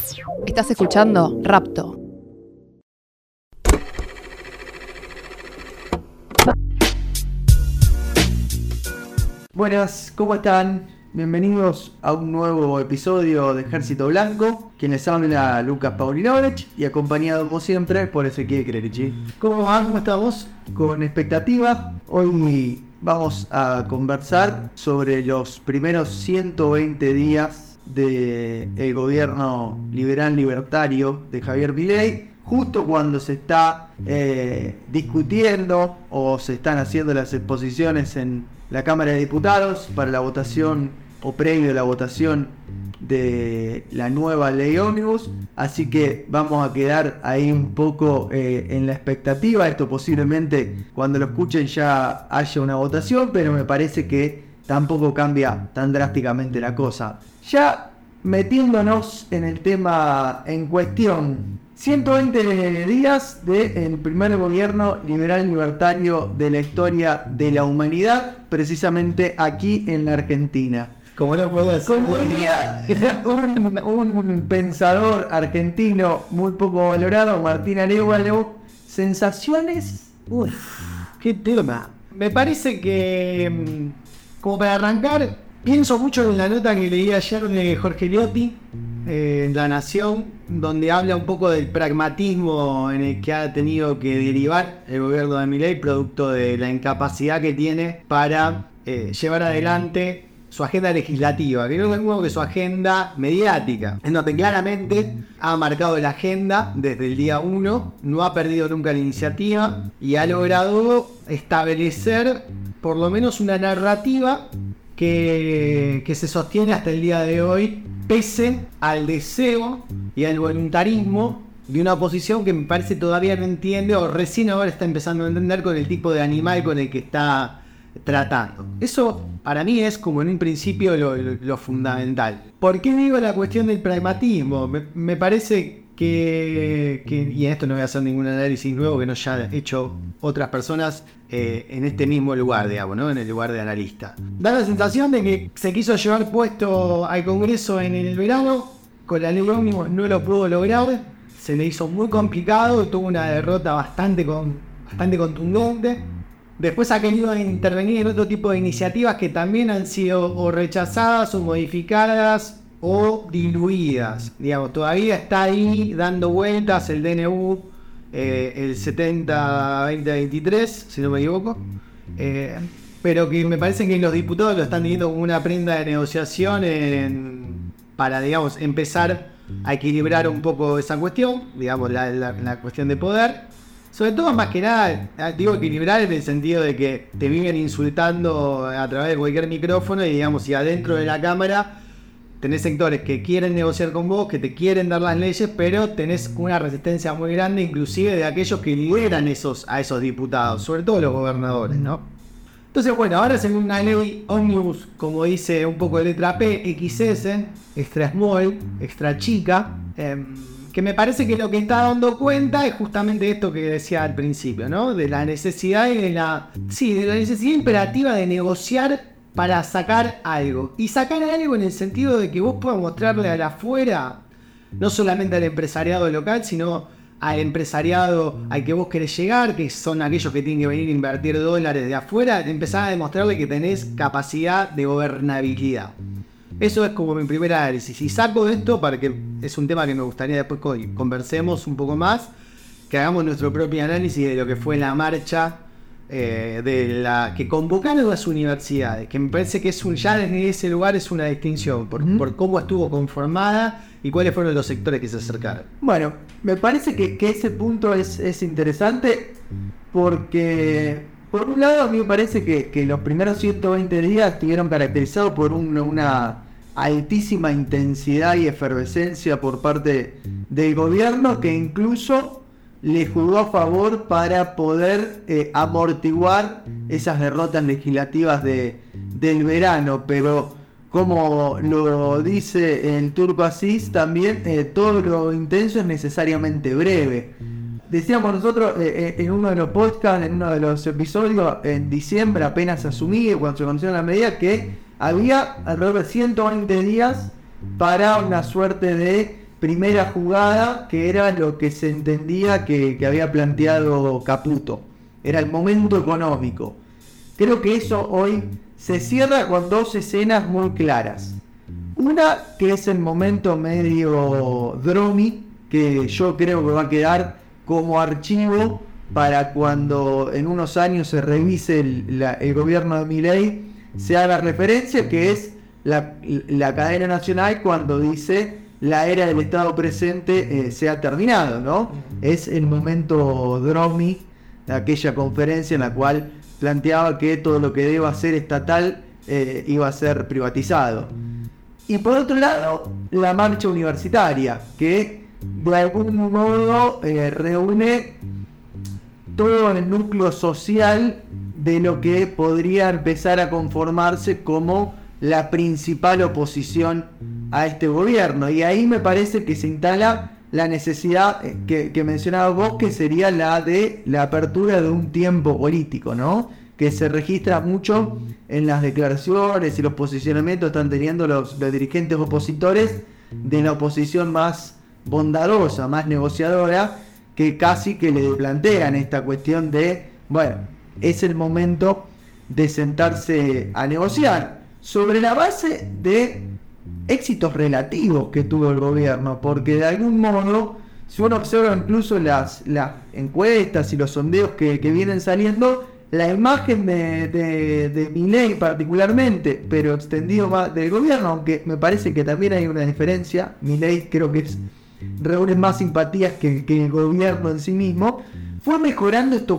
Estás escuchando Rapto. Buenas, ¿cómo están? Bienvenidos a un nuevo episodio de Ejército Blanco. Quien les habla, Lucas Paulinovich, y acompañado como siempre por Ezequiel Crerici. ¿Cómo van? ¿Cómo estamos? Con expectativa. Hoy vamos a conversar sobre los primeros 120 días del gobierno liberal libertario de Javier Milei, justo cuando se está discutiendo o se están haciendo las exposiciones en la Cámara de Diputados para la votación o previo a la votación de la nueva ley ómnibus. Así que vamos a quedar ahí un poco en la expectativa. Esto posiblemente cuando lo escuchen ya haya una votación, pero me parece que tampoco cambia tan drásticamente la cosa. Ya metiéndonos en el tema en cuestión, 120 días del primer gobierno liberal libertario de la historia de la humanidad, precisamente aquí en la Argentina. Como no puedo decir, un pensador argentino muy poco valorado, Martín Arévalo. ¿Sensaciones? Uy, qué tema. Me parece que, como para arrancar, pienso mucho en la nota que leí ayer de Jorge Liotti en La Nación, donde habla un poco del pragmatismo en el que ha tenido que derivar el gobierno de Milei, producto de la incapacidad que tiene para llevar adelante su agenda legislativa, que no es lo mismo que su agenda mediática, en donde claramente ha marcado la agenda desde el día 1, no ha perdido nunca la iniciativa y ha logrado establecer por lo menos una narrativa que se sostiene hasta el día de hoy, pese al deseo y al voluntarismo de una oposición que me parece todavía no entiende, o recién ahora está empezando a entender, con el tipo de animal con el que está tratando. Eso para mí es como en un principio lo fundamental. ¿Por qué digo la cuestión del pragmatismo? Me parece que, y en esto no voy a hacer ningún análisis nuevo que no haya hecho otras personas en este mismo lugar, digamos, ¿no? En el lugar de analista. Da la sensación de que se quiso llevar puesto al Congreso en el verano, con la ley ómnibus no lo pudo lograr, se le hizo muy complicado, tuvo una derrota bastante contundente. Después ha querido intervenir en otro tipo de iniciativas que también han sido o rechazadas o modificadas o diluidas. Digamos, todavía está ahí dando vueltas el DNU, el 70-2023, si no me equivoco. Pero que me parece que los diputados lo están teniendo como una prenda de negociación para, digamos, empezar a equilibrar un poco esa cuestión, digamos, la cuestión de poder. Sobre todo, más que nada, digo equilibrar en el sentido de que te viven insultando a través de cualquier micrófono y, digamos, si adentro de la Cámara tenés sectores que quieren negociar con vos, que te quieren dar las leyes, pero tenés una resistencia muy grande, inclusive de aquellos que lideran a esos diputados, sobre todo los gobernadores, ¿no? Entonces, bueno, ahora se ve una ley ómnibus, como dice un poco de letra P, XS, extra small, extra chica, que me parece que lo que está dando cuenta es justamente esto que decía al principio, ¿no? De la necesidad y de la necesidad imperativa de negociar para sacar algo. Y sacar algo en el sentido de que vos puedas mostrarle a la afuera, no solamente al empresariado local, sino al empresariado al que vos querés llegar, que son aquellos que tienen que venir a invertir dólares de afuera, empezar a demostrarle que tenés capacidad de gobernabilidad. Eso es como mi primer análisis. Y saco de esto para que es un tema que me gustaría después conversemos un poco más, que hagamos nuestro propio análisis de lo que fue la marcha que convocaron las universidades, que me parece que ya desde ese lugar es una distinción por cómo estuvo conformada y cuáles fueron los sectores que se acercaron. Bueno, me parece que ese punto es interesante porque, por un lado, a mí me parece que los primeros 120 días estuvieron caracterizados por una altísima intensidad y efervescencia por parte del gobierno, que incluso le jugó a favor para poder amortiguar esas derrotas legislativas del verano. Pero, como lo dice el Turco Asís, también todo lo intenso es necesariamente breve. Decíamos nosotros en uno de los podcasts, en uno de los episodios, en diciembre apenas asumí, cuando se conocieron las medidas, que había alrededor de 120 días para una suerte de primera jugada, que era lo que se entendía que había planteado Caputo. Era el momento económico. Creo que eso hoy se cierra con dos escenas muy claras. Una que es el momento medio Dromi, que yo creo que va a quedar como archivo para cuando en unos años se revise el gobierno de Milei, se haga referencia, que es la cadena nacional cuando dice la era del Estado presente se ha terminado, ¿no? Es el momento Dromi, aquella conferencia en la cual planteaba que todo lo que deba ser estatal iba a ser privatizado. Y por otro lado, la marcha universitaria, que de algún modo reúne todo el núcleo social de lo que podría empezar a conformarse como la principal oposición a este gobierno. Y ahí me parece que se instala la necesidad que mencionabas vos, que sería la de la apertura de un tiempo político, ¿no? Que se registra mucho en las declaraciones y los posicionamientos que están teniendo los dirigentes opositores de la oposición más bondadosa, más negociadora, que casi que le plantean esta cuestión de, bueno, es el momento de sentarse a negociar sobre la base de éxitos relativos que tuvo el gobierno, porque de algún modo, si uno observa incluso las encuestas y los sondeos que vienen saliendo, la imagen de Milei particularmente, pero extendido más del gobierno, aunque me parece que también hay una diferencia. Milei creo que reúne más simpatías que el gobierno en sí mismo, fue mejorando este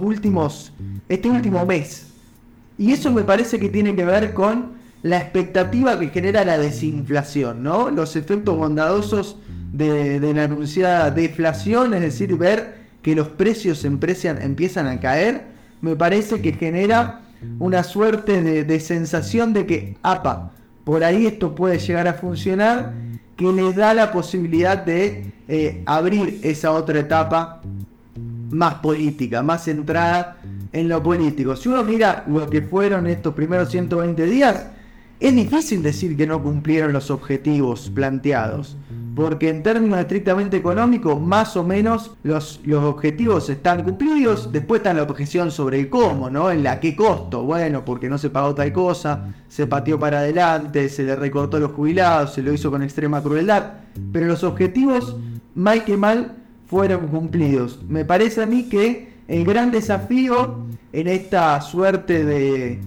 último mes. Y eso me parece que tiene que ver con la expectativa que genera la desinflación, ¿no? Los efectos bondadosos de la anunciada deflación, es decir, ver que los precios empiezan a caer, me parece que genera una suerte de sensación de que, por ahí esto puede llegar a funcionar, que les da la posibilidad de abrir esa otra etapa más política, más centrada en lo político. Si uno mira lo que fueron estos primeros 120 días, es difícil decir que no cumplieron los objetivos planteados, porque en términos estrictamente económicos, más o menos los objetivos están cumplidos. Después está la objeción sobre el cómo, ¿no? En la qué costo. Bueno, porque no se pagó tal cosa, se pateó para adelante, se le recortó a los jubilados, se lo hizo con extrema crueldad. Pero los objetivos, mal que mal, fueron cumplidos. Me parece a mí que el gran desafío en esta suerte de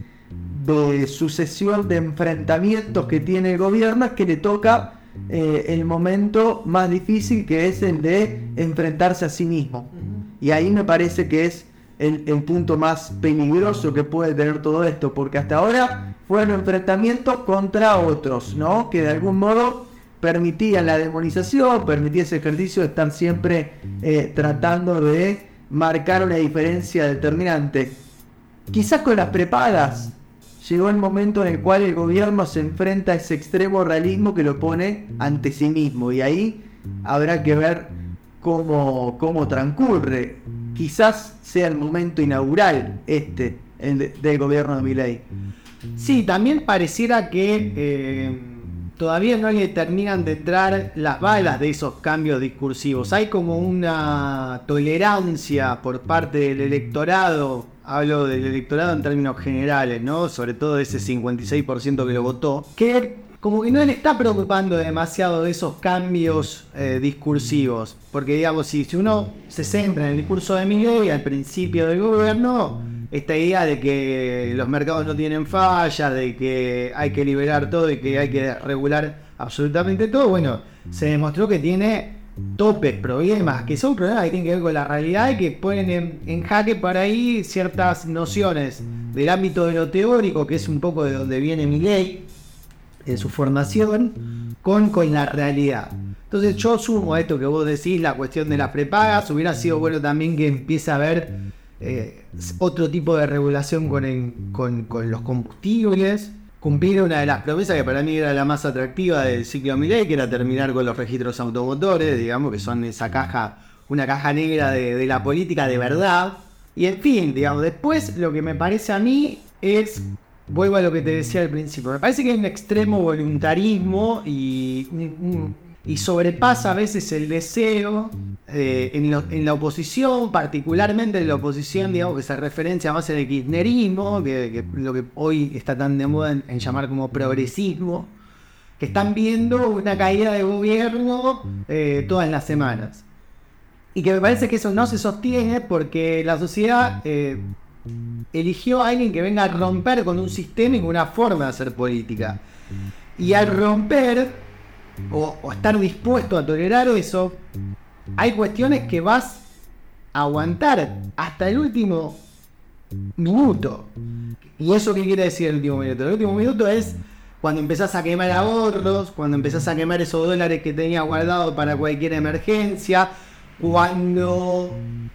sucesión de enfrentamientos que tiene el gobierno es que le toca el momento más difícil, que es el de enfrentarse a sí mismo. Y ahí me parece que es el punto más peligroso que puede tener todo esto, porque hasta ahora fueron enfrentamientos contra otros, ¿no? Que de algún modo permitían la demonización, permitían ese ejercicio de estar siempre tratando de marcar una diferencia determinante. Quizás con las prepagas llegó el momento en el cual el gobierno se enfrenta a ese extremo realismo que lo pone ante sí mismo, y ahí habrá que ver cómo transcurre. Quizás sea el momento inaugural del gobierno de Milei. Sí, también pareciera que todavía no le terminan de entrar las balas de esos cambios discursivos. Hay como una tolerancia por parte del electorado. Hablo del electorado en términos generales, ¿no? Sobre todo de ese 56% que lo votó, que como que no le está preocupando demasiado de esos cambios discursivos. Porque, digamos, si uno se centra en el discurso de Milei al principio del gobierno, esta idea de que los mercados no tienen fallas, de que hay que liberar todo y que hay que regular absolutamente todo, bueno, se demostró que tiene topes, problemas, que son problemas que tienen que ver con la realidad y que ponen en jaque para ahí ciertas nociones del ámbito de lo teórico, que es un poco de donde viene Milei, de su formación, con la realidad. Entonces yo sumo a esto que vos decís, la cuestión de las prepagas. Hubiera sido bueno también que empiece a haber otro tipo de regulación con los combustibles. Cumplir una de las promesas que para mí era la más atractiva del ciclo Milei, que era terminar con los registros automotores, digamos, que son una caja negra de la política de verdad. Y en fin, digamos, después lo que me parece a mí es, vuelvo a lo que te decía al principio, me parece que hay un extremo voluntarismo y y sobrepasa a veces el deseo en la oposición, particularmente en la oposición, digamos, que se referencia más al kirchnerismo, que lo que hoy está tan de moda en llamar como progresismo, que están viendo una caída de gobierno todas las semanas. Y que me parece que eso no se sostiene porque la sociedad eligió a alguien que venga a romper con un sistema y con una forma de hacer política. Y al romper, o estar dispuesto a tolerar eso, hay cuestiones que vas a aguantar hasta el último minuto. ¿Y eso qué quiere decir el último minuto? El último minuto es cuando empezás a quemar ahorros, cuando empezás a quemar esos dólares que tenías guardados para cualquier emergencia, cuando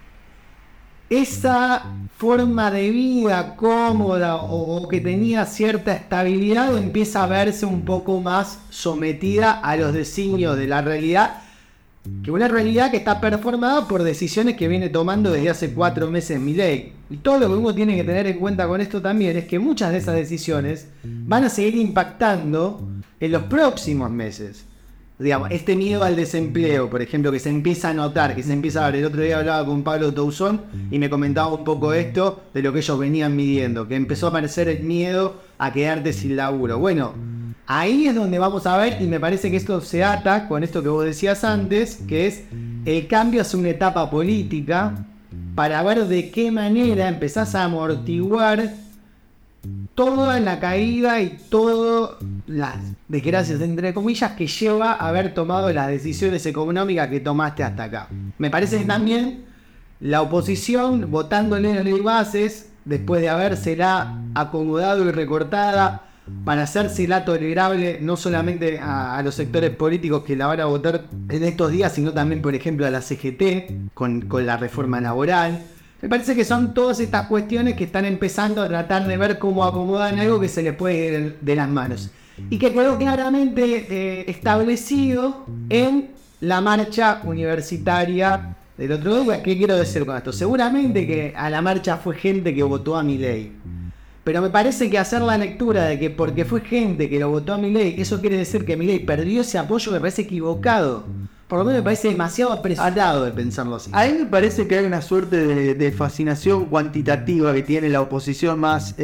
esa forma de vida cómoda o que tenía cierta estabilidad empieza a verse un poco más sometida a los designios de la realidad, que una realidad que está performada por decisiones que viene tomando desde hace 4 meses Milei. Y todo lo que uno tiene que tener en cuenta con esto también es que muchas de esas decisiones van a seguir impactando en los próximos meses. Digamos, este miedo al desempleo, por ejemplo, que se empieza a notar, que se empieza a ver. El otro día hablaba con Pablo Tousón y me comentaba un poco esto de lo que ellos venían midiendo, que empezó a aparecer el miedo a quedarte sin laburo. Bueno, ahí es donde vamos a ver, y me parece que esto se ata con esto que vos decías antes, que es el cambio hacia una etapa política para ver de qué manera empezás a amortiguar toda la caída y todas las desgracias, entre comillas, que lleva a haber tomado las decisiones económicas que tomaste hasta acá. Me parece que también la oposición, votándole en ley bases, después de habérsela acomodado y recortada para hacérsela tolerable no solamente a los sectores políticos que la van a votar en estos días, sino también, por ejemplo, a la CGT con la reforma laboral. Me parece que son todas estas cuestiones que están empezando a tratar de ver cómo acomodan algo que se les puede ir de las manos. Y que quedó claramente establecido en la marcha universitaria del otro día. ¿Qué quiero decir con esto? Seguramente que a la marcha fue gente que votó a Milei. Pero me parece que hacer la lectura de que porque fue gente que lo votó a Milei, eso quiere decir que Milei perdió ese apoyo, me parece equivocado. Por lo menos me parece demasiado apresurado de pensarlo así. A mí me parece que hay una suerte de fascinación cuantitativa que tiene la oposición más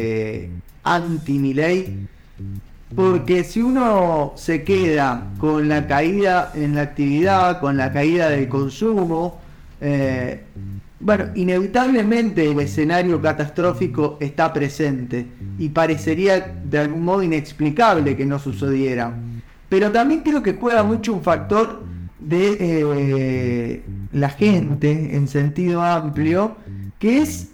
anti-Milei, porque si uno se queda con la caída en la actividad, con la caída del consumo, bueno, inevitablemente el escenario catastrófico está presente y parecería de algún modo inexplicable que no sucediera. Pero también creo que juega mucho un factor de la gente en sentido amplio, que es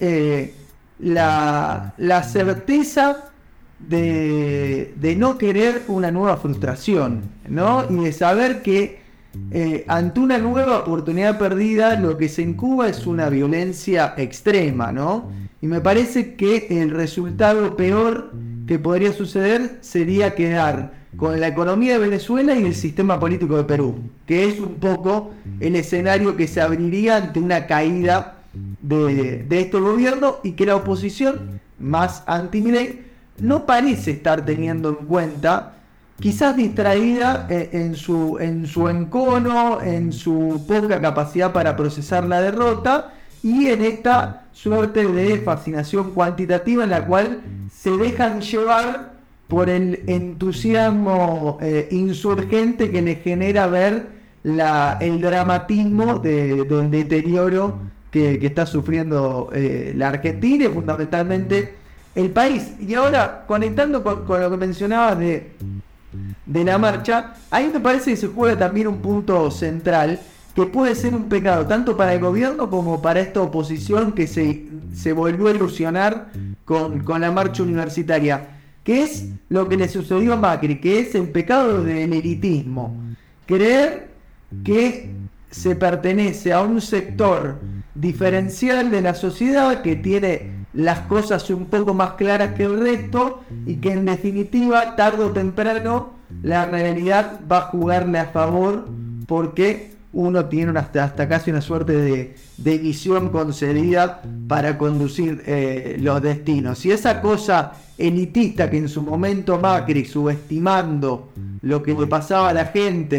la certeza de no querer una nueva frustración, ¿no? Y de saber que ante una nueva oportunidad perdida lo que se incuba es una violencia extrema, ¿no? Y me parece que el resultado peor que podría suceder sería quedar con la economía de Venezuela y el sistema político de Perú, que es un poco el escenario que se abriría ante una caída de este gobierno, y que la oposición más anti-Milei no parece estar teniendo en cuenta, quizás distraída en su encono, en su poca capacidad para procesar la derrota, y en esta suerte de fascinación cuantitativa en la cual se dejan llevar por el entusiasmo insurgente que les genera ver el dramatismo del deterioro que está sufriendo la Argentina y fundamentalmente el país. Y ahora, conectando con lo que mencionabas de la marcha, ahí me parece que se juega también un punto central que puede ser un pecado tanto para el gobierno como para esta oposición que se volvió a ilusionar con la marcha universitaria, que es lo que le sucedió a Macri, que es el pecado del elitismo. Creer que se pertenece a un sector diferencial de la sociedad que tiene las cosas un poco más claras que el resto y que en definitiva, tarde o temprano, la realidad va a jugarle a favor porque uno tiene hasta casi una suerte de visión concedida para conducir los destinos. Y esa cosa elitista que en su momento Macri, subestimando lo que le pasaba a la gente,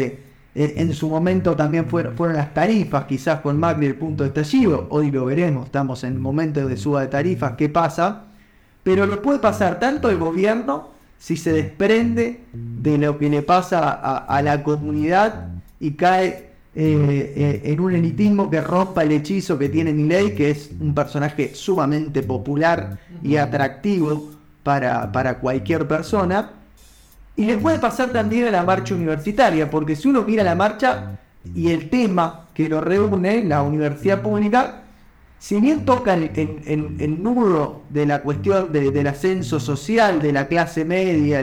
En su momento también fueron las tarifas, quizás con Macri el punto de estallido. Hoy lo veremos, estamos en momentos de suba de tarifas, ¿qué pasa? Pero lo puede pasar tanto el gobierno si se desprende de lo que le pasa a la comunidad y cae en un elitismo que rompa el hechizo que tiene Milei, que es un personaje sumamente popular y atractivo para cualquier persona. Y le puede pasar también a la marcha universitaria, porque si uno mira la marcha y el tema que lo reúne, la universidad pública, si bien toca el nudo de la cuestión del ascenso social, de la clase media,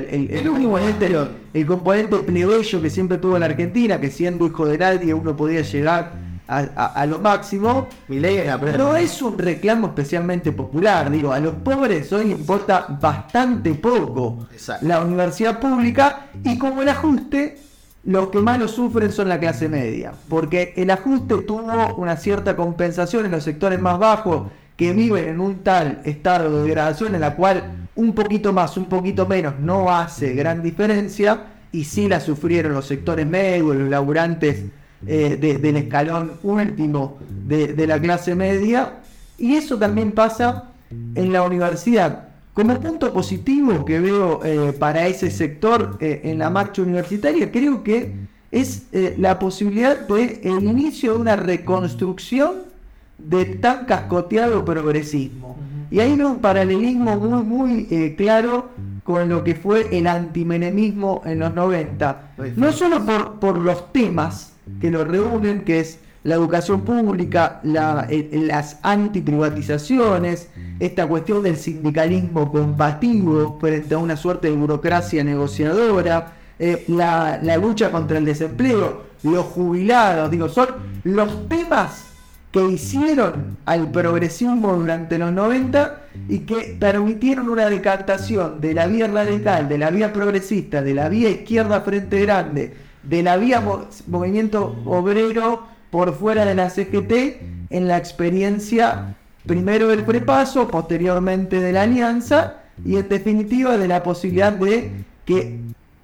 el componente plebeyo que siempre tuvo la Argentina, que siendo hijo de nadie uno podía llegar a lo máximo, no es un reclamo especialmente popular. Digo, a los pobres hoy importa bastante poco la universidad pública, y como el ajuste, los que más lo sufren son la clase media, porque el ajuste tuvo una cierta compensación en los sectores más bajos, que viven en un tal estado de degradación en la cual un poquito más, un poquito menos no hace gran diferencia, y sí la sufrieron los sectores medios, los laburantes del escalón último de la clase media. Y eso también pasa en la universidad. Como punto positivo que veo para ese sector en la marcha universitaria, creo que es la posibilidad de el inicio de una reconstrucción de tan cascoteado progresismo. Y ahí veo un paralelismo muy claro con lo que fue el antimenemismo en los 90. No solo por los temas que lo reúnen, que es la educación pública, las antiprivatizaciones, esta cuestión del sindicalismo combativo frente a una suerte de burocracia negociadora, la lucha contra el desempleo, los jubilados, digo, son los temas que hicieron al progresismo durante los 90 y que permitieron una decantación de la vía radical, de la vía progresista, de la vía izquierda frente grande, de la vía movimiento obrero por fuera de la CGT, en la experiencia primero del prepaso, posteriormente de la alianza, y en definitiva de la posibilidad de que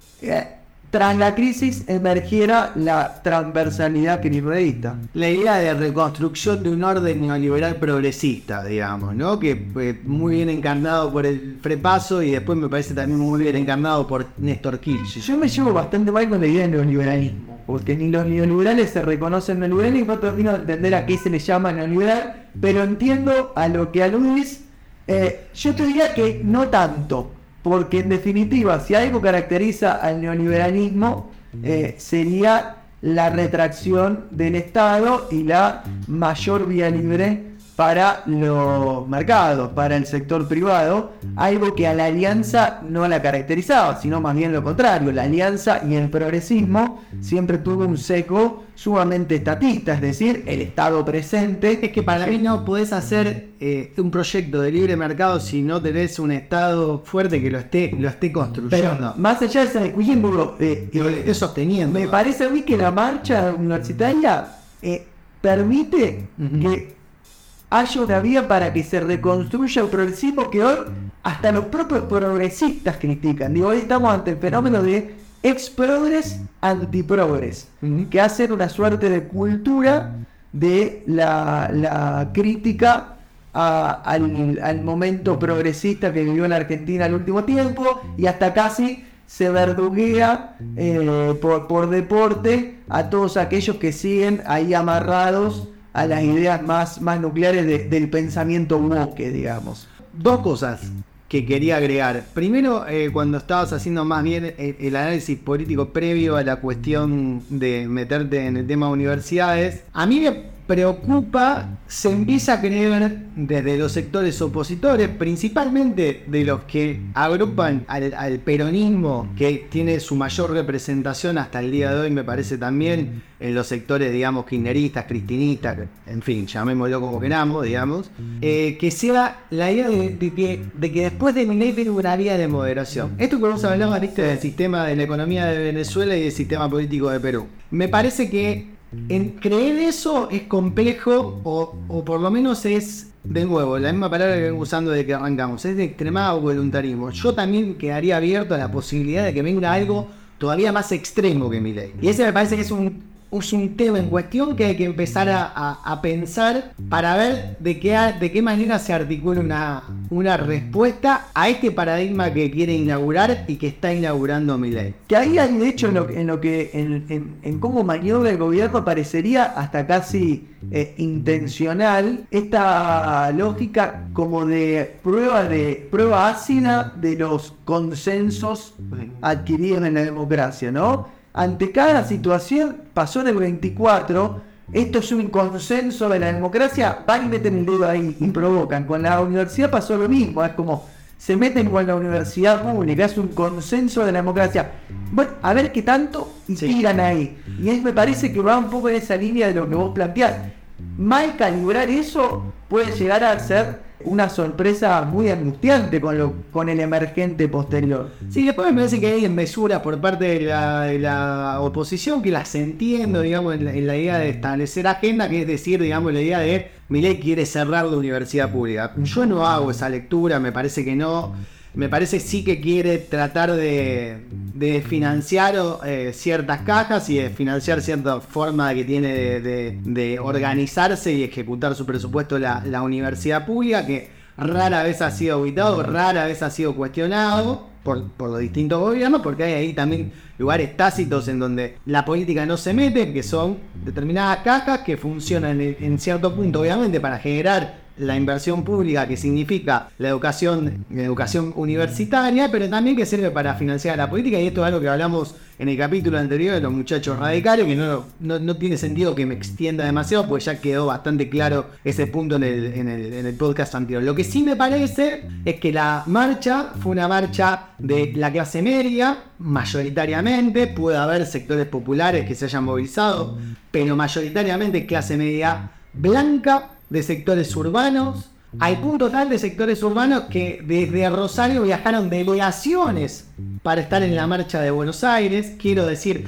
tras la crisis emergiera la transversalidad kirchnerista. La idea de reconstrucción de un orden neoliberal progresista, digamos, ¿no? Que muy bien encarnado por el prepaso, y después me parece también muy bien encarnado por Néstor Kirchner. Yo me llevo bastante mal con la idea de neoliberalismo, porque ni los neoliberales se reconocen neoliberales, y no termino de entender a qué se le llama neoliberal, pero entiendo a lo que aludís. Yo te diría que no tanto, porque en definitiva, si algo caracteriza al neoliberalismo, sería la retracción del Estado y la mayor vía libre para los mercados, para el sector privado, algo que a la alianza no la caracterizaba, sino más bien lo contrario. La alianza y el progresismo siempre tuvo un seco sumamente estatista, es decir, el Estado presente. Es que para mí no podés hacer un proyecto de libre mercado si no tenés un Estado fuerte que lo esté construyendo. Pero más allá de esa discusión, lo esté sosteniendo. Me parece a mí que la marcha universitaria permite que haya una vía para que se reconstruya un progresismo que hoy hasta los propios progresistas critican. Digo, hoy estamos ante el fenómeno de ex-progres, anti-progres, que hacen una suerte de cultura de la crítica al momento progresista que vivió la Argentina el último tiempo, y hasta casi se verduguea por deporte a todos aquellos que siguen ahí amarrados a las ideas más nucleares del pensamiento woke, digamos. Dos cosas que quería agregar. Primero, cuando estabas haciendo más bien el análisis político previo a la cuestión de meterte en el tema universidades, a mí me preocupa, se empieza a creer desde los sectores opositores, principalmente de los que agrupan al peronismo, que tiene su mayor representación hasta el día de hoy, me parece también en los sectores, digamos, kirchneristas, cristinistas, en fin, llamémoslo como queramos, digamos, que sea la idea de que después de Milei viene una vía de moderación. Esto que vos hablabas, ¿viste?, del sistema de la economía de Venezuela y del sistema político de Perú. Me parece que creer eso es complejo, o por lo menos es, de nuevo, la misma palabra que vengo usando desde que arrancamos, es de extremado voluntarismo. Yo también quedaría abierto a la posibilidad de que venga algo todavía más extremo que Milei. Y ese me parece que es un tema en cuestión que hay que empezar a pensar para ver de qué manera se articula una respuesta a este paradigma que quiere inaugurar y que está inaugurando Milei. Que ahí hay, de hecho, en cómo maniobra el gobierno parecería hasta casi intencional esta lógica como de prueba ácida de los consensos adquiridos en la democracia, ¿no? Ante cada situación, pasó en el 24, esto es un consenso de la democracia, van y meten el dedo ahí y provocan. Con la universidad pasó lo mismo, es como se meten con la universidad pública, es un consenso de la democracia. Bueno, a ver qué tanto y tiran ahí. Y me parece que va un poco en esa línea de lo que vos planteás. Mal calibrar eso puede llegar a ser una sorpresa muy angustiante con el emergente posterior. Sí, después me parece que hay mesuras por parte de la oposición que las entiendo, digamos, en la idea de establecer agenda, que es decir, digamos, la idea de Milei quiere cerrar la universidad pública. Yo no hago esa lectura, me parece que no. Me parece sí que quiere tratar de financiar ciertas cajas y de financiar cierta forma que tiene de organizarse y ejecutar su presupuesto la universidad pública, que rara vez ha sido auditado, rara vez ha sido cuestionado por los distintos gobiernos, porque hay ahí también lugares tácitos en donde la política no se mete, que son determinadas cajas que funcionan en cierto punto, obviamente, para generar la inversión pública, que significa la educación universitaria, pero también que sirve para financiar la política. Y esto es algo que hablamos en el capítulo anterior de los muchachos radicales, que no tiene sentido que me extienda demasiado, pues ya quedó bastante claro ese punto en el podcast anterior. Lo que sí me parece es que la marcha fue una marcha de la clase media, mayoritariamente. Puede haber sectores populares que se hayan movilizado, pero mayoritariamente clase media blanca, de sectores urbanos. Hay punto tal de sectores urbanos que desde Rosario viajaron delegaciones para estar en la marcha de Buenos Aires. Quiero decir,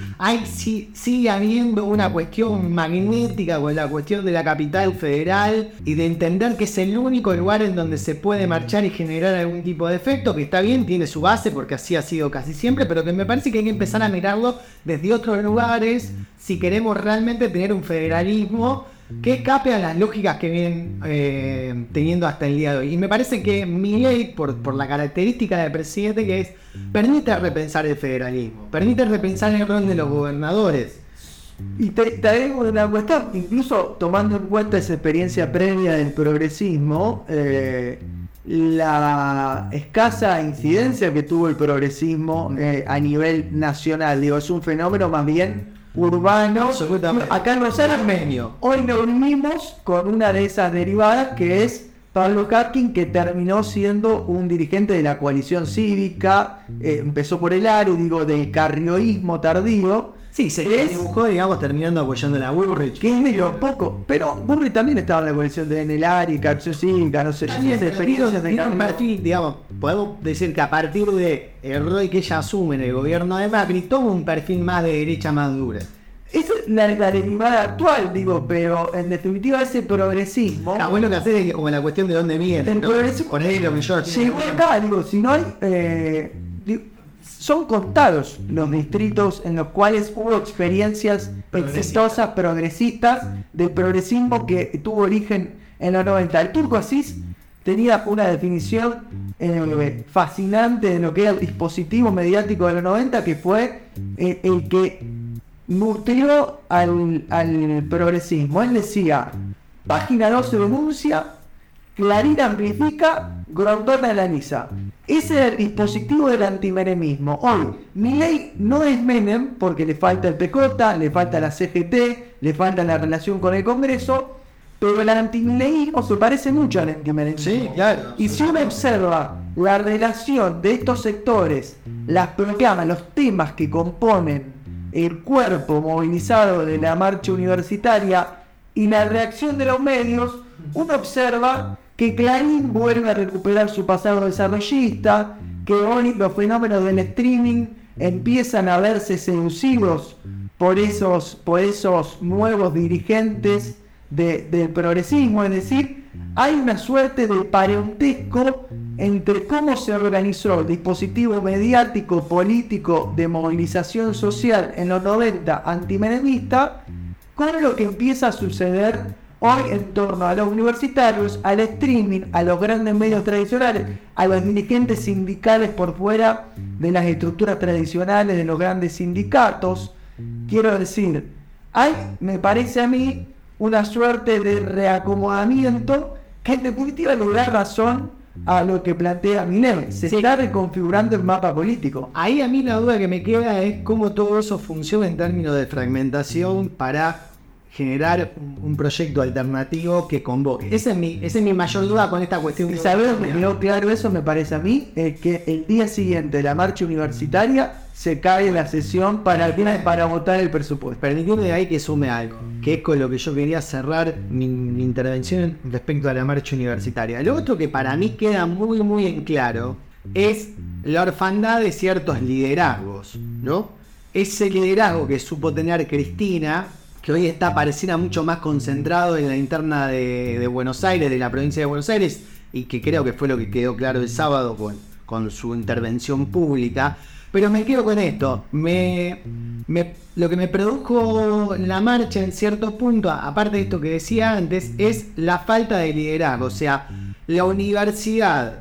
sigue habiendo una cuestión magnética con la cuestión de la capital federal y de entender que es el único lugar en donde se puede marchar y generar algún tipo de efecto, que está bien, tiene su base porque así ha sido casi siempre, pero que me parece que hay que empezar a mirarlo desde otros lugares si queremos realmente tener un federalismo que escape a las lógicas que vienen teniendo hasta el día de hoy. Y me parece que Milei, por la característica del presidente que es, permite repensar el federalismo, permite repensar el rol de los gobernadores. Y te agrego una cuestión, incluso tomando en cuenta esa experiencia previa del progresismo, la escasa incidencia que tuvo el progresismo a nivel nacional, es un fenómeno más bien urbano. Acá en Rosario Armenio. Hoy nos unimos con una de esas derivadas que es Pablo Katkin, que terminó siendo un dirigente de la coalición cívica, empezó por el ARU, del carrioísmo tardío. Sí, se dibujó, digamos, terminando apoyando a Bullrich. Que es medio poco, pero Bullrich también estaba en la coalición de el ARI, coalición cívica, no sé. Digamos, podemos decir que a partir de el rol que ella asume en el gobierno de Macri, toma un perfil más de derecha, más dura. Esa es la derivada actual, pero en definitiva ese progresismo. Bueno, que hacer es como la cuestión de dónde viene. El progresismo. Por ahí lo que yo. Llegó acá, si no hay. Son contados los distritos en los cuales hubo experiencias exitosas, progresistas, del progresismo que tuvo origen en los 90. El Turco Asís tenía una definición fascinante de lo que era el dispositivo mediático de los 90, que fue el que nutrió al progresismo. Él decía, página 12 denuncia, Clarín amplifica, Grondona analiza. Ese es el dispositivo del antimenemismo. Hoy, Milei no es Menem porque le falta el PJ, le falta la CGT, le falta la relación con el Congreso, pero el antimileísmo se parece mucho al antimenemismo. Sí, claro. Y si uno observa la relación de estos sectores, las proclamas, los temas que componen el cuerpo movilizado de la marcha universitaria y la reacción de los medios, uno observa que Clarín vuelve a recuperar su pasado desarrollista, que hoy los fenómenos del streaming empiezan a verse seducidos por esos nuevos dirigentes del progresismo. Es decir, hay una suerte de parentesco entre cómo se organizó el dispositivo mediático político de movilización social en los 90 antimenemista con lo que empieza a suceder hoy en torno a los universitarios, al streaming, a los grandes medios tradicionales, a los dirigentes sindicales por fuera de las estructuras tradicionales de los grandes sindicatos. Quiero decir, hay, me parece a mí, una suerte de reacomodamiento que en definitiva le da razón a lo que plantea Milei. Se está reconfigurando el mapa político. Ahí a mí la duda que me queda es cómo todo eso funciona en términos de fragmentación para generar un proyecto alternativo que convoque. Esa es mi mayor duda con esta cuestión. ¿Sabes dónde quedó claro eso? Me parece a mí que el día siguiente de la marcha universitaria se cae la sesión para votar el presupuesto. Permíteme de ahí que sume algo, que es con lo que yo quería cerrar mi intervención respecto a la marcha universitaria. Lo otro que para mí queda muy muy en claro es la orfandad de ciertos liderazgos, ¿no? Ese liderazgo que supo tener Cristina, que hoy está pareciera mucho más concentrado en la interna de Buenos Aires, de la provincia de Buenos Aires, y que creo que fue lo que quedó claro el sábado con su intervención pública. Pero me quedo con esto, lo que me produjo la marcha en cierto punto, aparte de esto que decía antes, es la falta de liderazgo. O sea, la universidad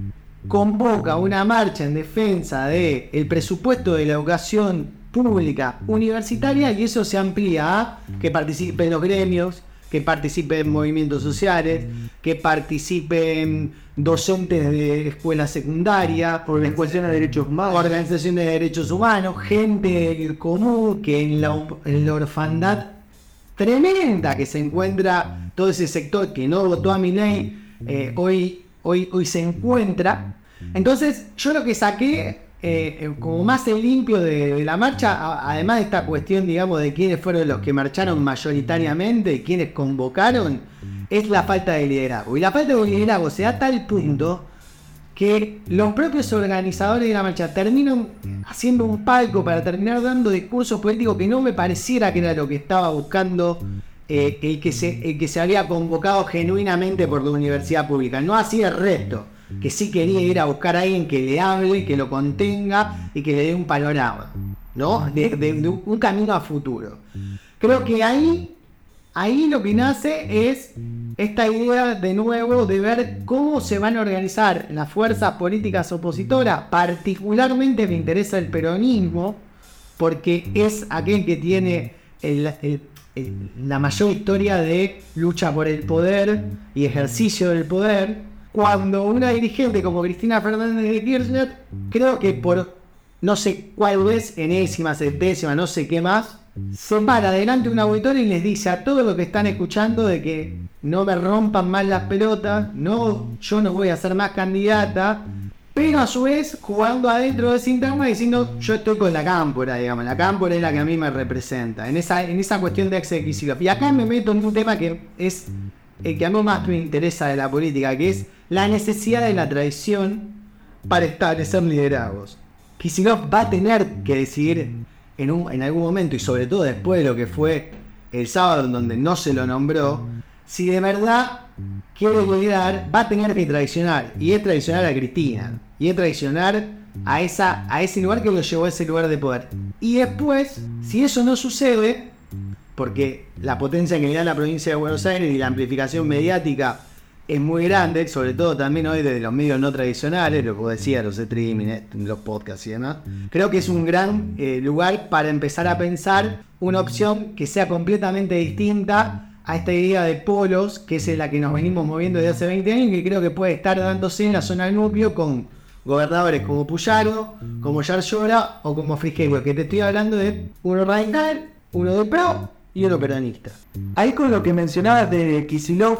convoca una marcha en defensa del presupuesto de la educación pública universitaria y eso se amplía a que participen los gremios, que participen movimientos sociales, que participen docentes de escuela secundaria, organizaciones de derechos humanos, organizaciones de derechos humanos, gente común, que en la orfandad tremenda que se encuentra todo ese sector que no votó a Milei, hoy se encuentra. Entonces yo lo que saqué como más en limpio de la marcha, además de esta cuestión, digamos, de quiénes fueron los que marcharon mayoritariamente y quiénes convocaron, es la falta de liderazgo. Y la falta de liderazgo se da a tal punto que los propios organizadores de la marcha terminan haciendo un palco para terminar dando discursos políticos que no me pareciera que era lo que estaba buscando el que se había convocado genuinamente por la universidad pública. No así el resto, que sí quería ir a buscar a alguien que le hable, que lo contenga y que le dé un panorama, ¿no? De un camino a futuro. Creo que ahí lo que nace es esta idea de nuevo de ver cómo se van a organizar las fuerzas políticas opositoras. Particularmente me interesa el peronismo, porque es aquel que tiene la mayor historia de lucha por el poder y ejercicio del poder. Cuando una dirigente como Cristina Fernández de Kirchner, creo que por no sé cuál vez, enésima, centésima, no sé qué más, se para delante de un auditorio y les dice a todos los que están escuchando de que no me rompan más las pelotas, no, yo no voy a ser más candidata, pero a su vez jugando adentro de esa interna diciendo yo estoy con la cámpora, digamos, la cámpora es la que a mí me representa, en esa cuestión de Axel Kicillof. Y acá me meto en un tema que es el que a mí más me interesa de la política, que es la necesidad de la traición para establecer liderazgos. Kicillof va a tener que decidir en algún momento, y sobre todo después de lo que fue el sábado en donde no se lo nombró, si de verdad quiere liderar, va a tener que traicionar, y es traicionar a Cristina, y es traicionar a ese lugar que lo llevó a ese lugar de poder. Y después, si eso no sucede, porque la potencia que le da la provincia de Buenos Aires y la amplificación mediática es muy grande, sobre todo también hoy desde los medios no tradicionales, lo que decía, los streaming, los podcasts y demás. Creo que es un gran lugar para empezar a pensar una opción que sea completamente distinta a esta idea de polos, que es la que nos venimos moviendo desde hace 20 años, y que creo que puede estar dándose en la zona del núcleo con gobernadores como Puyaro, como Yarlora o como Fricke, que te estoy hablando de uno radical, uno de pro y uno peronista. Ahí con lo que mencionabas de Kicillof,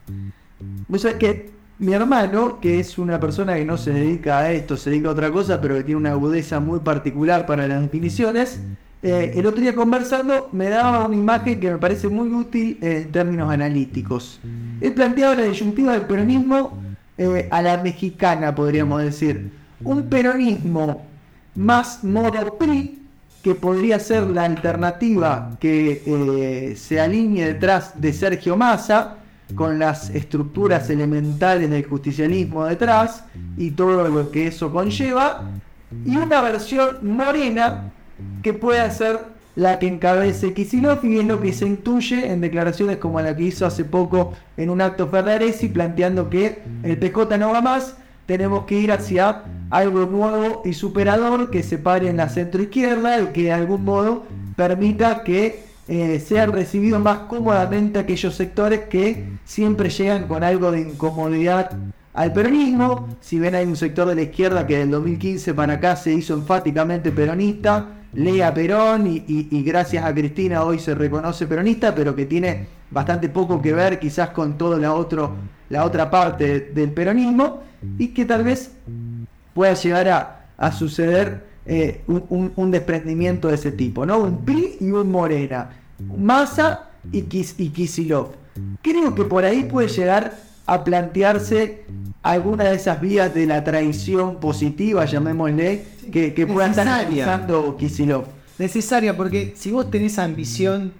vos sabés que mi hermano, que es una persona que no se dedica a esto, se dedica a otra cosa, pero que tiene una agudeza muy particular para las definiciones, el otro día conversando me daba una imagen que me parece muy útil en términos analíticos. Él planteaba la disyuntiva del peronismo a la mexicana, podríamos decir. Un peronismo más modo PRI, que podría ser la alternativa que se alinee detrás de Sergio Massa, con las estructuras elementales del justicialismo detrás y todo lo que eso conlleva, y una versión morena que pueda ser la que encabece Kicillof, y es lo que se intuye en declaraciones como la que hizo hace poco en un acto Ferraresi, planteando que el PJ no va más, tenemos que ir hacia algo nuevo y superador que separe en la centroizquierda y que de algún modo permita que sean recibidos más cómodamente aquellos sectores que siempre llegan con algo de incomodidad al peronismo. Si bien hay un sector de la izquierda que del 2015 para acá se hizo enfáticamente peronista, lee a Perón y gracias a Cristina hoy se reconoce peronista, pero que tiene bastante poco que ver quizás con toda la otra parte del peronismo, y que tal vez pueda llegar a suceder un desprendimiento de ese tipo, ¿no? Un PRI y un Morena, Massa y Kicillof. Creo que por ahí puede llegar a plantearse alguna de esas vías de la traición positiva, llamémosle, que pueda estar analizando Kicillof. Necesaria, porque si vos tenés ambición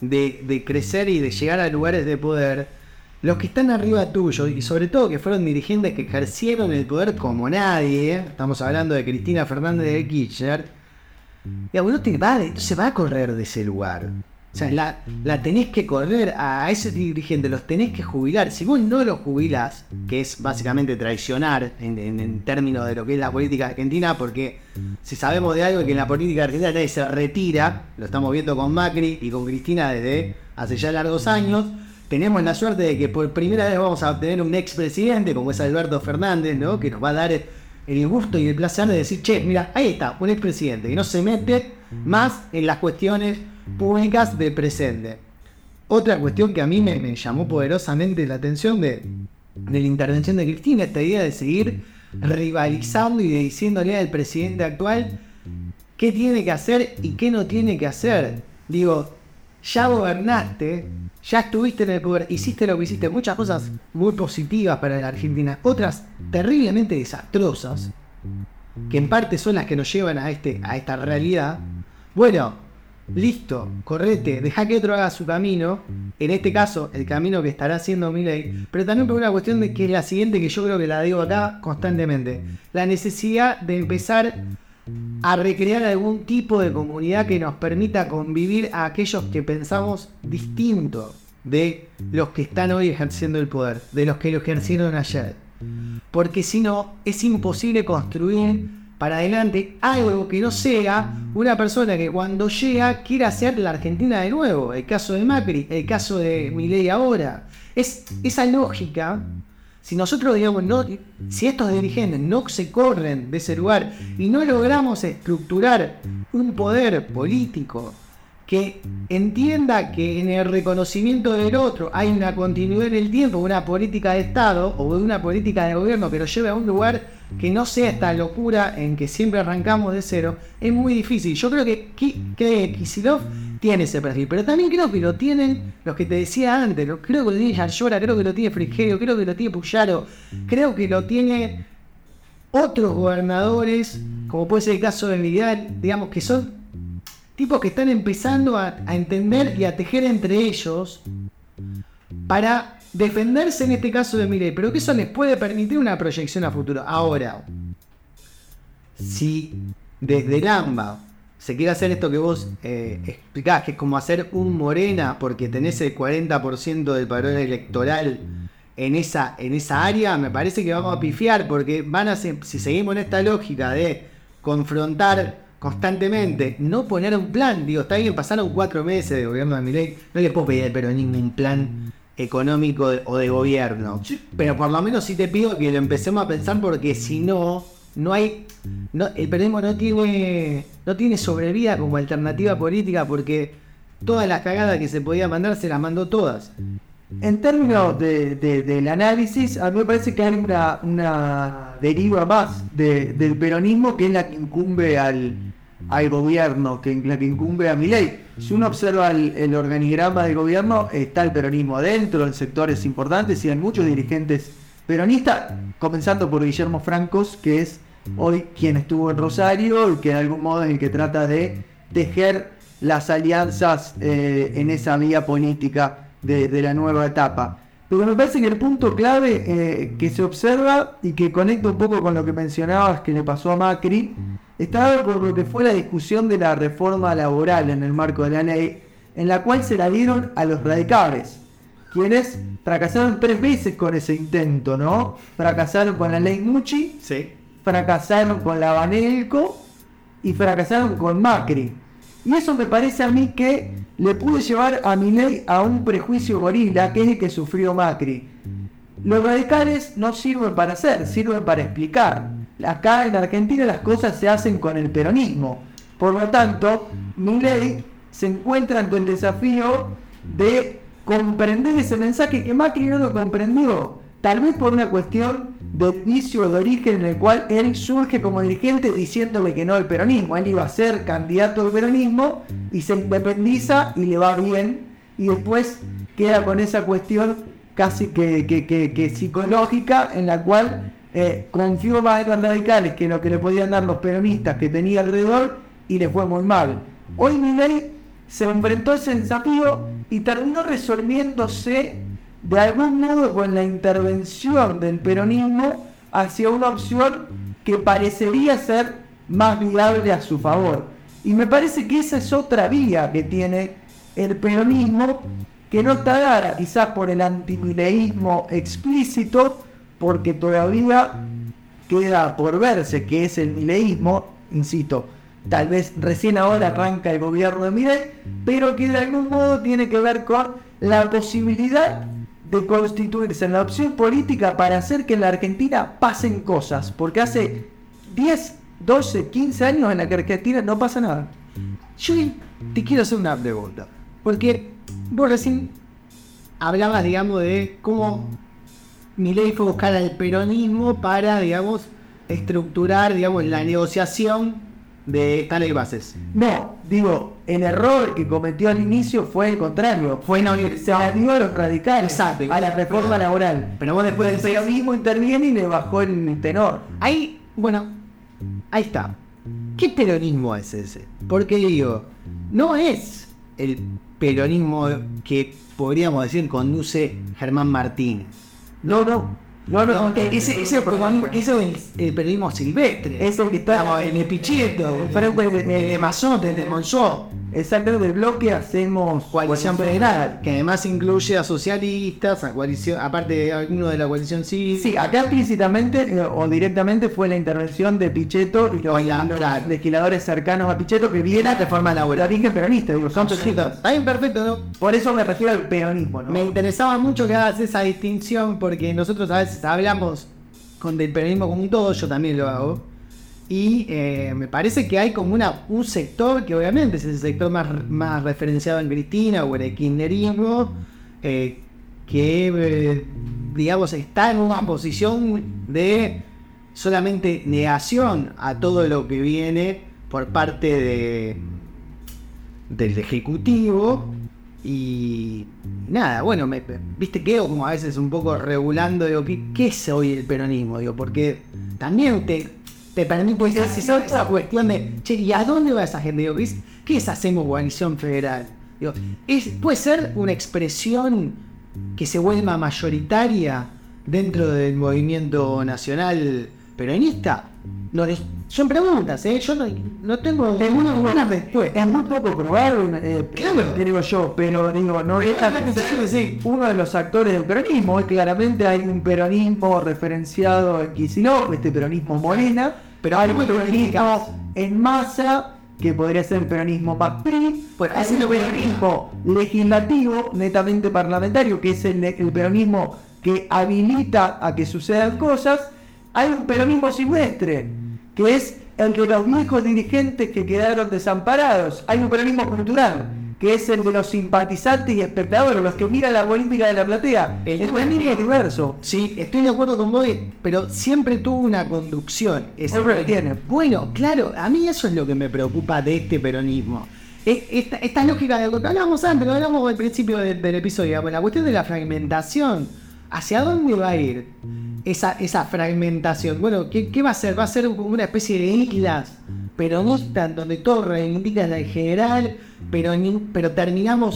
de crecer y de llegar a lugares de poder, los que están arriba tuyo, y sobre todo que fueron dirigentes que ejercieron el poder como nadie, estamos hablando de Cristina Fernández de Kirchner, digamos, no se va a correr de ese lugar. O sea, la tenés que correr a ese dirigente, los tenés que jubilar. Si vos no los jubilás, que es básicamente traicionar en términos de lo que es la política argentina, porque si sabemos de algo que en la política argentina nadie se retira, lo estamos viendo con Macri y con Cristina desde hace ya largos años. Tenemos la suerte de que por primera vez vamos a obtener un expresidente como es Alberto Fernández, ¿no? Que nos va a dar el gusto y el placer de decir, che, mira, ahí está, un expresidente, y no se mete más en las cuestiones públicas del presente. Otra cuestión que a mí me llamó poderosamente la atención de la intervención de Cristina, esta idea de seguir rivalizando y de diciéndole al presidente actual qué tiene que hacer y qué no tiene que hacer. Digo, ya gobernaste, ya estuviste en el poder, hiciste lo que hiciste, muchas cosas muy positivas para la Argentina, otras terriblemente desastrosas, que en parte son las que nos llevan a esta realidad. Bueno, listo, correte, deja que otro haga su camino, en este caso el camino que estará haciendo Milei, pero también por una cuestión de que es la siguiente, que yo creo que la digo acá constantemente, la necesidad de empezar a recrear algún tipo de comunidad que nos permita convivir a aquellos que pensamos distinto de los que están hoy ejerciendo el poder, de los que lo ejercieron ayer, porque si no es imposible construir para adelante algo que no sea una persona que cuando llega quiera hacer la Argentina de nuevo. El caso de Macri, el caso de Milei ahora. Es esa lógica. Si nosotros, digamos, si estos dirigentes no se corren de ese lugar y no logramos estructurar un poder político que entienda que en el reconocimiento del otro hay una continuidad en el tiempo, una política de Estado o de una política de gobierno que nos lleve a un lugar que no sea esta locura en que siempre arrancamos de cero, es muy difícil. Yo creo que Kicillof tiene ese perfil, pero también creo que lo tienen los que te decía antes, creo que lo tiene Yayora, creo que lo tiene Frigerio, creo que lo tiene Puyaro, creo que lo tiene otros gobernadores, como puede ser el caso de Vidal, digamos que son tipos que están empezando a entender y a tejer entre ellos para defenderse en este caso de Milei, pero que eso les puede permitir una proyección a futuro. Ahora, si desde el AMBA se quiere hacer esto que vos explicás, que es como hacer un Morena porque tenés el 40% del padrón electoral en esa área, me parece que vamos a pifiar, porque si seguimos en esta lógica de confrontar constantemente, no poner un plan, digo, está bien, pasaron 4 meses de gobierno de Milei, no le puedo pedir al peronismo un plan económico o de gobierno, pero por lo menos sí te pido que lo empecemos a pensar, porque si no hay, el peronismo no tiene sobrevida como alternativa política, porque todas las cagadas que se podía mandar se las mandó todas. En términos del análisis, a mí me parece que hay una deriva más del peronismo, que es la que incumbe al gobierno, que la que incumbe a Milei. Si uno observa el organigrama del gobierno, está el peronismo adentro, en sectores importantes, y hay muchos dirigentes peronistas, comenzando por Guillermo Francos, que es hoy quien estuvo en Rosario, y que de algún modo es el que trata de tejer las alianzas en esa vía política de la nueva etapa. Pero me parece que el punto clave que se observa y que conecta un poco con lo que mencionabas que le pasó a Macri, estaba por lo que fue la discusión de la reforma laboral en el marco de la ley, en la cual se la dieron a los radicales, quienes fracasaron 3 veces con ese intento, ¿no? Fracasaron con la ley Mucci, Sí. fracasaron con la Banelco y fracasaron con Macri. Y eso me parece a mí que le pudo llevar a Milei a un prejuicio gorila, que es el que sufrió Macri. Los radicales no sirven para hacer, sirven para explicar. Acá en Argentina las cosas se hacen con el peronismo. Por lo tanto, Milei se encuentra ante el desafío de comprender ese mensaje que Macri no lo comprendió. Tal vez por una cuestión de inicio, de origen, en el cual él surge como dirigente diciéndole que no al peronismo. Él iba a ser candidato al peronismo y se independiza y le va bien. Y después queda con esa cuestión casi que psicológica, en la cual confió más en los radicales que lo que le podían dar los peronistas que tenía alrededor, y le fue muy mal. Hoy Milei se enfrentó a ese desafío y terminó resolviéndose de algún modo con la intervención del peronismo hacia una opción que parecería ser más viable a su favor. Y me parece que esa es otra vía que tiene el peronismo, que no está dada quizás por el antimileísmo explícito, porque todavía queda por verse qué es el mileísmo, insisto. Tal vez recién ahora arranca el gobierno de Milei, pero que de algún modo tiene que ver con la posibilidad de constituirse en la opción política para hacer que en la Argentina pasen cosas, porque hace 10, 12, 15 años en la que Argentina no pasa nada. Yo te quiero hacer una pregunta, porque vos recién hablabas, digamos, de cómo Milei fue a buscar al peronismo para, digamos, estructurar, digamos, la negociación de esta ley bases. No, digo, el error que cometió al inicio fue el contrario, fue se alió a los radicales, Exacto. a la reforma laboral. Pero vos después El peronismo interviene y le bajó el tenor. ahí, bueno, ahí está. ¿Qué peronismo es ese? Porque digo, no es el peronismo que podríamos decir conduce Germán Martínez. No, Ese es el periodismo silvestre. Es el que está Digamos, el de Pichetto, el de Mazón, el de Monzó. exactamente del bloque hacemos Coalición Federal, que además incluye a socialistas, a coalición, aparte de algunos de la coalición civil. Sí, acá explícitamente o directamente fue la intervención de Pichetto y los legisladores cercanos a Pichetto que vienen de forma laboral. la origen peronista, digo, son peronistas. Está bien, perfecto, ¿no? Por eso me refiero al peronismo, ¿no? Me interesaba mucho que hagas esa distinción porque nosotros a veces hablamos del peronismo como un todo, yo también lo hago. Y me parece que hay como un sector que obviamente es el sector más referenciado en Cristina o en el kirchnerismo, que digamos está en una posición de solamente negación a todo lo que viene por parte del Ejecutivo. Y nada, bueno, viste, quedo como a veces un poco regulando, digo, ¿qué es hoy el peronismo? Digo, porque también te permite esa cuestión de, che, ¿y a dónde va esa gente? Digo, ¿qué es Hacemos Coalición Federal? Digo, puede ser una expresión que se vuelva mayoritaria dentro del movimiento nacional peronista. Son preguntas, yo no tengo ninguna respuesta. Es muy poco probable, Claro. digo yo, pero digo, no es uno de los actores del peronismo. Hoy claramente hay un peronismo referenciado en Kicillof, este peronismo Morena, pero hay un peronismo en masa que podría ser el peronismo Macri, hay un peronismo legislativo, netamente parlamentario, que es el peronismo que habilita a que sucedan cosas. Hay un peronismo silvestre, que es el de los viejos dirigentes que quedaron desamparados. Hay un peronismo cultural, que es el de los simpatizantes y espectadores, los que miran la política de la platea. El peronismo diverso. Sí, estoy de acuerdo con vos, pero siempre tuvo una conducción. Siempre lo tiene. Bueno, claro, a mí eso es lo que me preocupa de este peronismo. Esta lógica de lo que hablábamos antes, lo hablamos al principio del episodio, digamos, la cuestión de la fragmentación. ¿Hacia dónde va a ir esa fragmentación? Bueno, ¿qué va a ser? Va a ser como una especie de islas peronistas donde todos reivindican al general, pero terminamos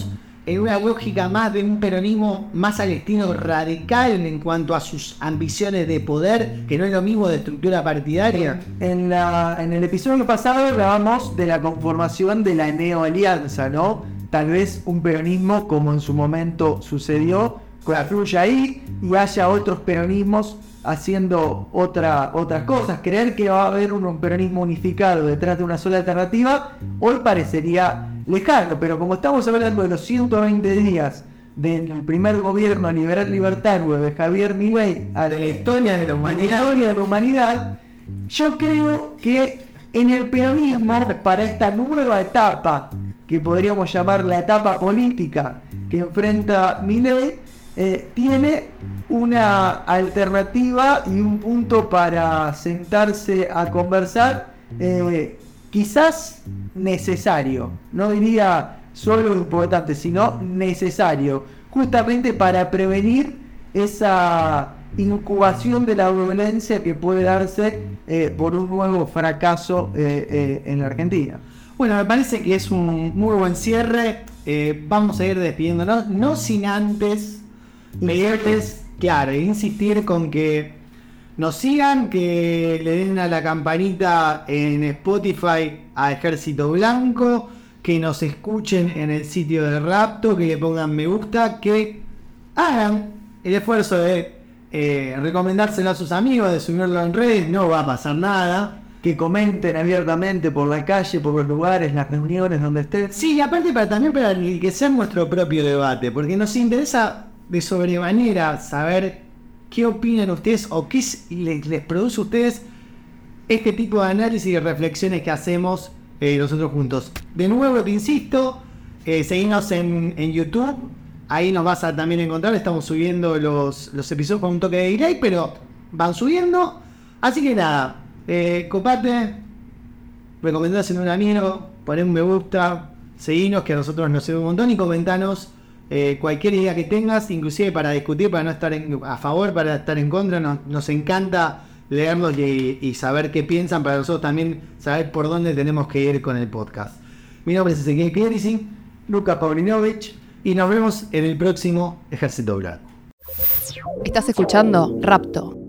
en una lógica más de un peronismo más al estilo radical en cuanto a sus ambiciones de poder, que no es lo mismo de estructura partidaria? En el episodio pasado hablábamos de la conformación de la neoalianza, ¿no? Tal vez un peronismo como en su momento sucedió, confluya ahí y haya otros peronismos haciendo otras cosas. Creer que va a haber un peronismo unificado detrás de una sola alternativa hoy parecería lejano, pero como estamos hablando de los 120 días del primer gobierno liberal libertario de Javier Milei a la historia de la humanidad, yo creo que en el peronismo, para esta nueva etapa que podríamos llamar la etapa política que enfrenta Milei, tiene una alternativa y un punto para sentarse a conversar, quizás necesario, no diría solo importante, sino necesario, justamente para prevenir esa incubación de la violencia que puede darse por un nuevo fracaso en la Argentina. Bueno, me parece que es un muy buen cierre. Vamos a ir despidiéndonos, no sin antes pedirles, claro, insistir con que nos sigan, que le den a la campanita en Spotify a Ejército Blanco, que nos escuchen en el sitio de Rapto, que le pongan me gusta, que hagan el esfuerzo de recomendárselo a sus amigos, de subirlo en redes, no va a pasar nada. Que comenten abiertamente por la calle, por los lugares, las reuniones donde estén. Sí, y aparte también para enriquecer nuestro propio debate, porque nos interesa de sobremanera saber qué opinan ustedes o qué les produce a ustedes este tipo de análisis y reflexiones que hacemos nosotros juntos. De nuevo te insisto, seguinos en YouTube, ahí nos vas a también encontrar, estamos subiendo los episodios con un toque de delay, pero van subiendo, así que nada. Copate, recomendasen un amigo, poné un me gusta, seguinos, que a nosotros nos sirve un montón, y comentanos cualquier idea que tengas, inclusive para discutir, para no estar a favor, para estar en contra. Nos encanta leerlos y saber qué piensan, para nosotros también saber por dónde tenemos que ir con el podcast. Mi nombre es Ezequiel Clerici, Luca Paulinovich, y nos vemos en el próximo Ejército Blanco. Estás escuchando Rapto.